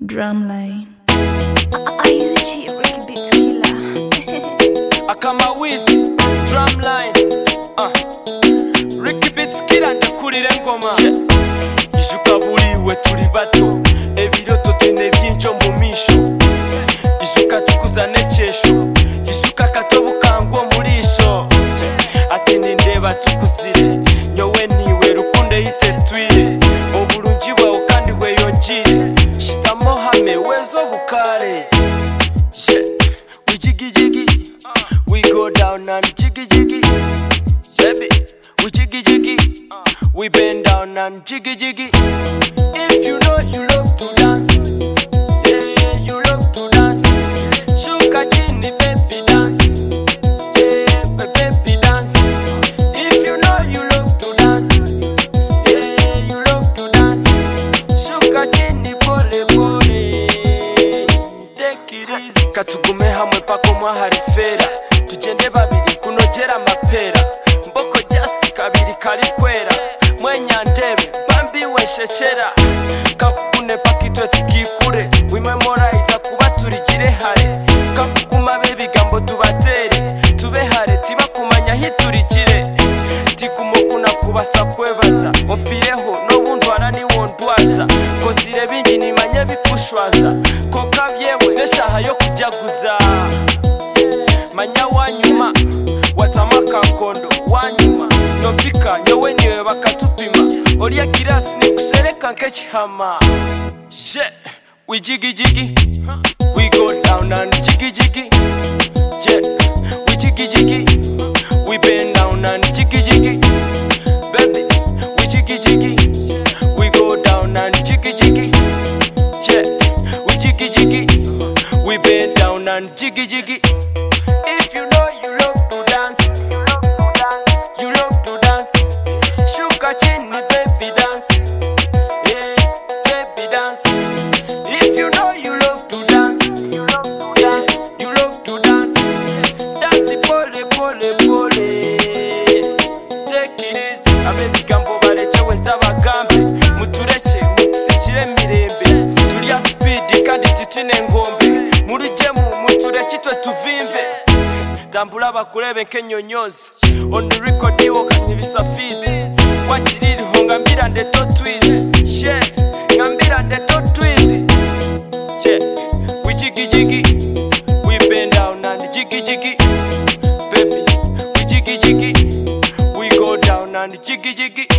Drumline. IUG Ricky Beats Killer. Akama Wizi Drumline. Ricky Beats Killer ndakurira ngoma. Ishuka buriwe turi bato, ebiroto twine byinjo mu misho. Ishuka tukuzane cyesho, ishuka katobu kangwo murisho. Ati nindeba tukuzire, nyowe niwe rukunde hitetwire. Oburungi bwawe kandi weyongire. Shitamo hame wezo bukare. We jiggy jiggy, we go down and jiggy jiggy. Baby, we jiggy jiggy, we bend down and jiggy jiggy. If you know you love to dance, yeah, you love to dance. Shuka chini baby dance, yeah, baby dance. If you know you love to dance, yeah, you love to dance. Shuka chini pole pole, take it easy. Katugume hamwe pako mwahari fera, tugende babiri kunogera mapera. Mboko just kabiri kari kwera, mwenya ndebe bambi weshechera. Kakukune pakitwe tukikure, we memorize kuba turigire hare. Kakukuma bebigambo tubatere, tube hare tiba kumanya hiturigire. Tikumukuna kubasa kwebaza, ofireho no bundwana ni wondwaza. Kozire bingi nimanye bikushwaza, koka byewe neshaha yo kujaguza. Manya wanyuma, watamaka kondo wanyuma. Nopika nyowe niwe bakatupima, olia kirasi ni kusereka nkechihama. We jiggy jiggy, we go down and jiggy jiggy. We jiggy jiggy, we bend down and jiggy jiggy. Baby, we jiggy jiggy, we go down and jiggy jiggy. We jiggy jiggy, we bend down and jiggy jiggy. If you know you love to dance, you love to dance. Shuka chini baby dance, yeah, baby dance. If you know you love to dance, yeah, you love to dance. Dance pole pole pole, take it easy. Abebi gambo balechewe sabagambe, mutureke mutusikire mirembe. Tulia speed kandi titine ngombe, murujemu mutureke twe tuvimbe. Tambula bakurebe nkenyonyozi, on the record iwo kanyibisa fizi. Wachiriri ngambira ndeto twizi, ngambira ndeto twizi. We jiggy jiggy, we bend down and jiggy jiggy. Baby, we jiggy jiggy, we go down and jiggy jiggy.